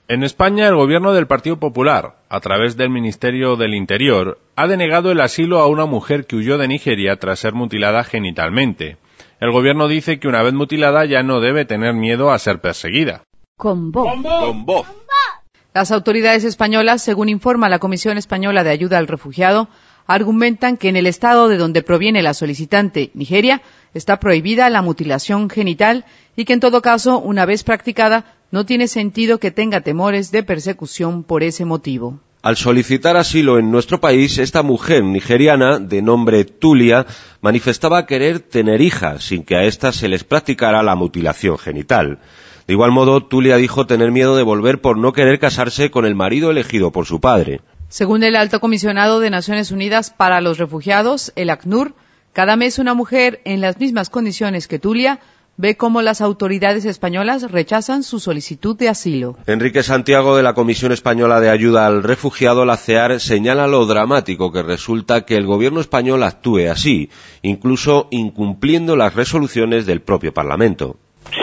En España, el gobierno del Partido Popular, a través del Ministerio del Interior, ha denegado el asilo a una mujer que huyó de Nigeria tras ser mutilada genitalmente. El gobierno dice que una vez mutilada ya no debe tener miedo a ser perseguida. Con voz. Con voz. Las autoridades españolas, según informa la Comisión Española de Ayuda al Refugiado, argumentan que en el estado de donde proviene la solicitante, Nigeria, está prohibida la mutilación genital y que en todo caso, una vez practicada, no tiene sentido que tenga temores de persecución por ese motivo. Al solicitar asilo en nuestro país, esta mujer nigeriana, de nombre Tulia, manifestaba querer tener hijas sin que a éstas se les practicara la mutilación genital. De igual modo, Tulia dijo tener miedo de volver por no querer casarse con el marido elegido por su padre. Según el Alto Comisionado de Naciones Unidas para los Refugiados, el ACNUR, cada mes una mujer en las mismas condiciones que Tulia ve cómo las autoridades españolas rechazan su solicitud de asilo. Enrique Santiago, de la Comisión Española de Ayuda al Refugiado, la CEAR, señala lo dramático que resulta que el gobierno español actúe así, incluso incumpliendo las resoluciones del propio Parlamento.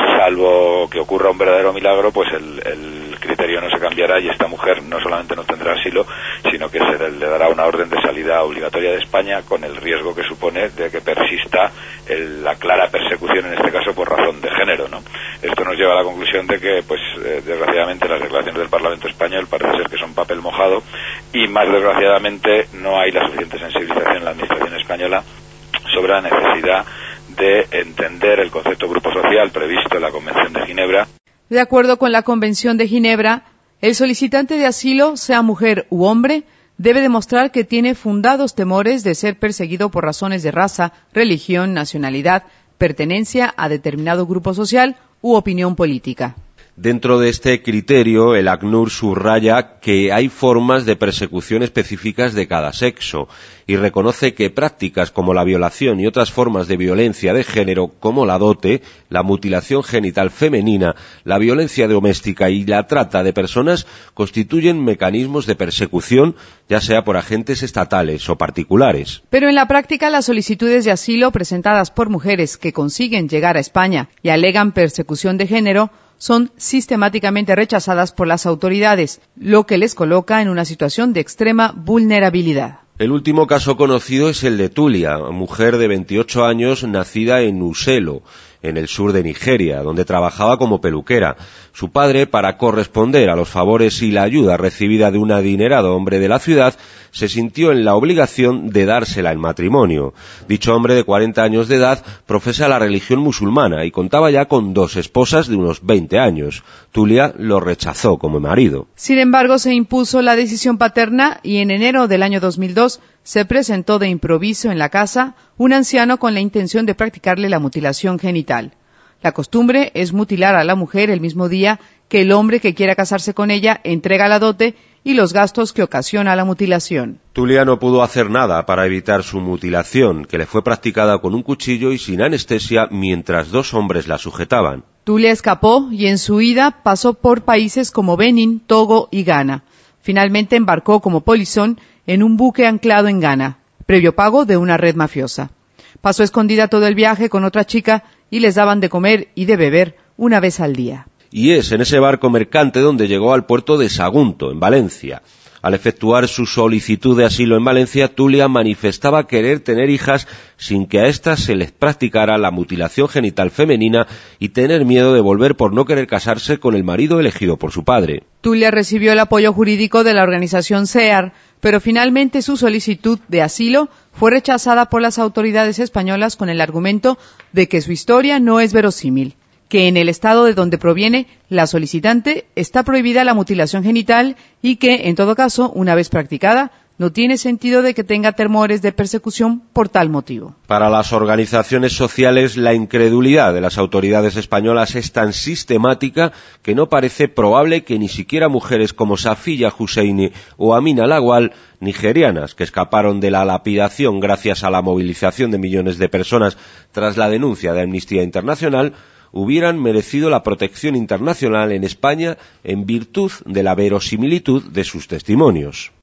Salvo que ocurra un verdadero milagro, pues el criterio no se cambiará y esta mujer no solamente no tendrá asilo, sino que se le dará una orden de salida obligatoria de España, con el riesgo que supone de que persista la clara persecución, en este caso por razón de género, ¿no? Esto nos lleva a la conclusión de que, pues, desgraciadamente, las declaraciones del Parlamento español parece ser que son papel mojado y, más desgraciadamente, no hay la suficiente sensibilización en la Administración española sobre la necesidad de entender el concepto de grupo social previsto en la Convención de Ginebra. De acuerdo con la Convención de Ginebra, el solicitante de asilo, sea mujer u hombre, debe demostrar que tiene fundados temores de ser perseguido por razones de raza, religión, nacionalidad, pertenencia a determinado grupo social u opinión política. Dentro de este criterio, el ACNUR subraya que hay formas de persecución específicas de cada sexo y reconoce que prácticas como la violación y otras formas de violencia de género, como la dote, la mutilación genital femenina, la violencia doméstica y la trata de personas, constituyen mecanismos de persecución, ya sea por agentes estatales o particulares. Pero en la práctica, las solicitudes de asilo presentadas por mujeres que consiguen llegar a España y alegan persecución de género son sistemáticamente rechazadas por las autoridades, lo que les coloca en una situación de extrema vulnerabilidad. El último caso conocido es el de Tulia, mujer de 28 años nacida en Uselo, en el sur de Nigeria, donde trabajaba como peluquera. Su padre, para corresponder a los favores y la ayuda recibida de un adinerado hombre de la ciudad, se sintió en la obligación de dársela en matrimonio. Dicho hombre de 40 años de edad profesa la religión musulmana y contaba ya con 2 esposas de unos 20 años. Tulia lo rechazó como marido. Sin embargo, se impuso la decisión paterna y en enero del año 2002 se presentó de improviso en la casa un anciano con la intención de practicarle la mutilación genital. La costumbre es mutilar a la mujer el mismo día que el hombre que quiera casarse con ella entrega la dote y los gastos que ocasiona la mutilación. Tulia no pudo hacer nada para evitar su mutilación, que le fue practicada con un cuchillo y sin anestesia mientras 2 hombres la sujetaban. Tulia escapó y en su huida pasó por países como Benín, Togo y Ghana. Finalmente embarcó como polizón en un buque anclado en Ghana, previo pago de una red mafiosa. Pasó escondida todo el viaje con otra chica y les daban de comer y de beber una vez al día. Y es en ese barco mercante donde llegó al puerto de Sagunto, en Valencia. Al efectuar su solicitud de asilo en Valencia, Tulia manifestaba querer tener hijas sin que a éstas se les practicara la mutilación genital femenina y tener miedo de volver por no querer casarse con el marido elegido por su padre. Tulia recibió el apoyo jurídico de la organización CEAR, pero finalmente su solicitud de asilo fue rechazada por las autoridades españolas con el argumento de que su historia no es verosímil, que en el estado de donde proviene la solicitante está prohibida la mutilación genital y que, en todo caso, una vez practicada, no tiene sentido de que tenga temores de persecución por tal motivo. Para las organizaciones sociales, la incredulidad de las autoridades españolas es tan sistemática que no parece probable que ni siquiera mujeres como Safiya Husseini o Amina Lawal, nigerianas, que escaparon de la lapidación gracias a la movilización de millones de personas tras la denuncia de Amnistía Internacional, hubieran merecido la protección internacional en España en virtud de la verosimilitud de sus testimonios.